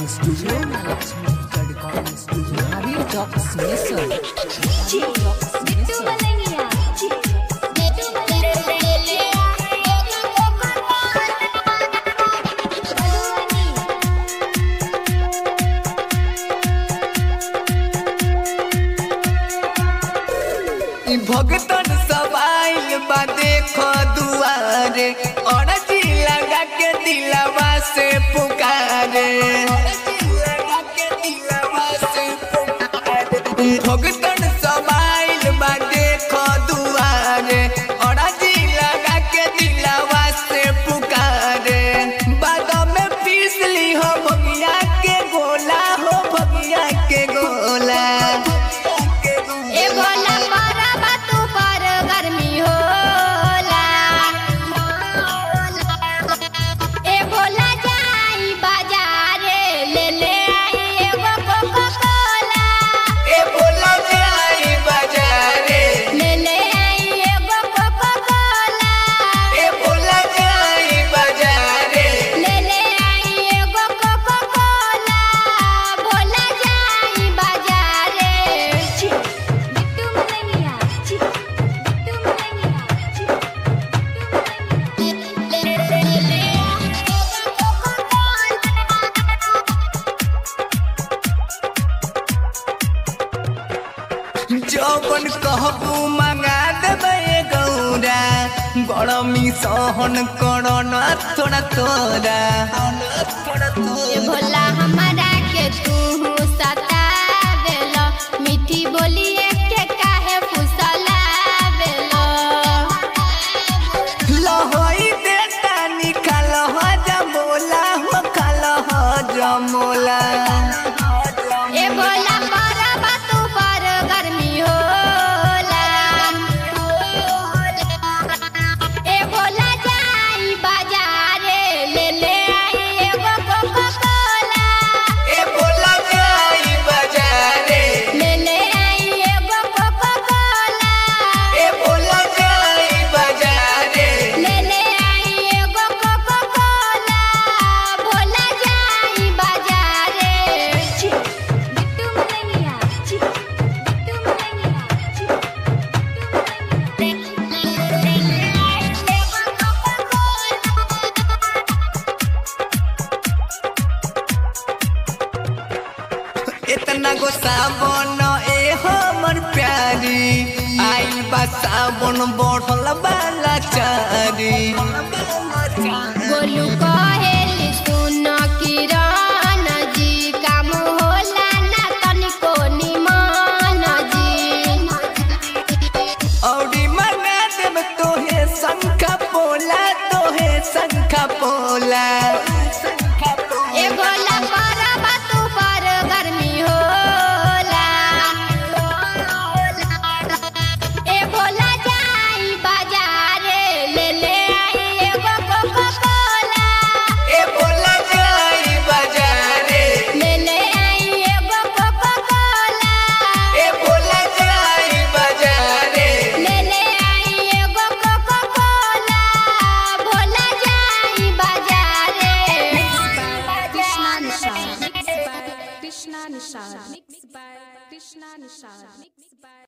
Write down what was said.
recording studio, Lakshmi recording studio, Harry Talk Smithson. भगतन सब आइल बा देखो दुआरे अरजी लगा के दिलवा से पुकारे भगतन सब आइल बा देखो दुआरे अरजी लगा के दिलवा से पुकारे बाद में पीसली हो भगिया के गोला हो भगिया के गोला जौवन कहबू मंगा देबे गौरा गरमी सहन करना थोड़ा तोरा भोला हमारा के तू सता देलो मीठी बोलिए के काहे फुसला देलो लहोई देता निकाल हो जमोला हो खाल हो जमोला ए भोला परबा तू पर गर्मी होला ए भोला जाई बाजारे ले ले आई एगो कोका कोला ए भोला जाई बाजारे ले ले आई एगो कोका कोला ए भोला जाई बाजारे ले ले आई एगो कोका कोला भोला जाई बाजारे बिट्टू मलेंगिया बिट्टू मलेंगिया इतना गो सावन ए हमर प्यारी आइल बा सावन बढ़ल बाला चारी गोलू